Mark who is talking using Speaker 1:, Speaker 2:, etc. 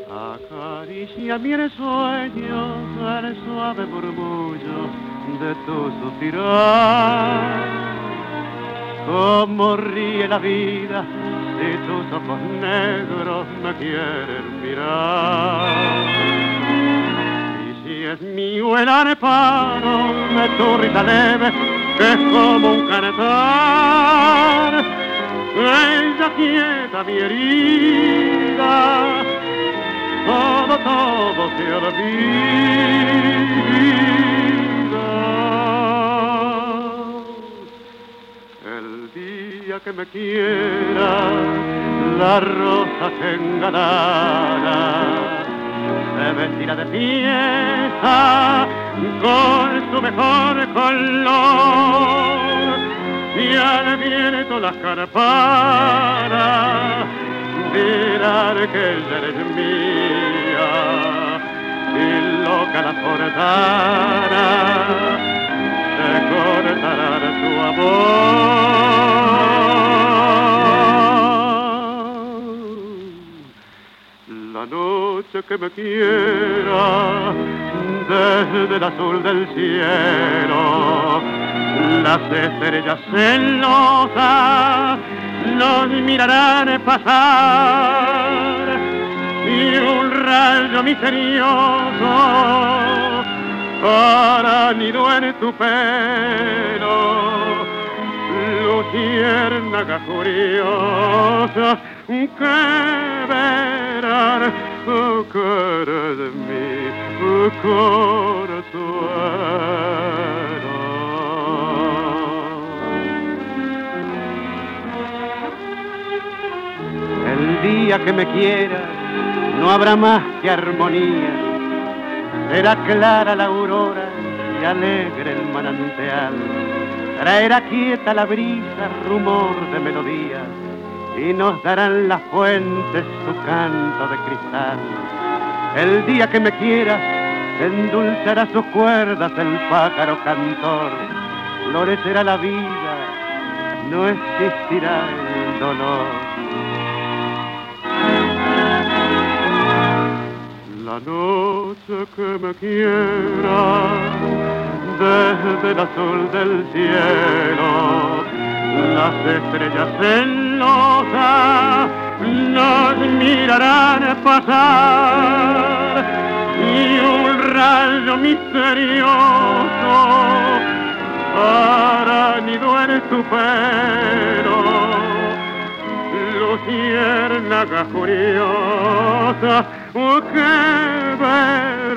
Speaker 1: Acaricia-me en sueños el suave murmullo de tu suspirar. Cómo ríe la vida si tus ojos negros me quieren mirar. Y si es mío el areparo de tu risa leve, que es como un cantar, ella quieta mi herida, todo se olvida. El día que me quiera, la rosa se engalara, se vestirá de fiesta con su mejor color, y al viento las campanas dirán que ella eres mía, y loca la forzara se cortará de tu amor. La noche que me quiera, desde el azul del cielo, las estrellas celosas nos mirarán pasar, y un rayo misterioso hará nido en tu pelo, luciérnaga curiosa que verán que eres mi consuelo. El día que me quieras no habrá más que armonía, será clara la aurora y alegre el manantial, traerá quieta la brisa rumor de melodía, y nos darán las fuentes su canto de cristal. El día que me quieras endulzará sus cuerdas el pájaro cantor, florecerá la vida, no existirá el dolor. La noche que me quiera, desde el azul del cielo, las estrellas celosas nos mirarán pasar, y un rayo misterioso hará nido en tu pelo, luciérnaga curiosa que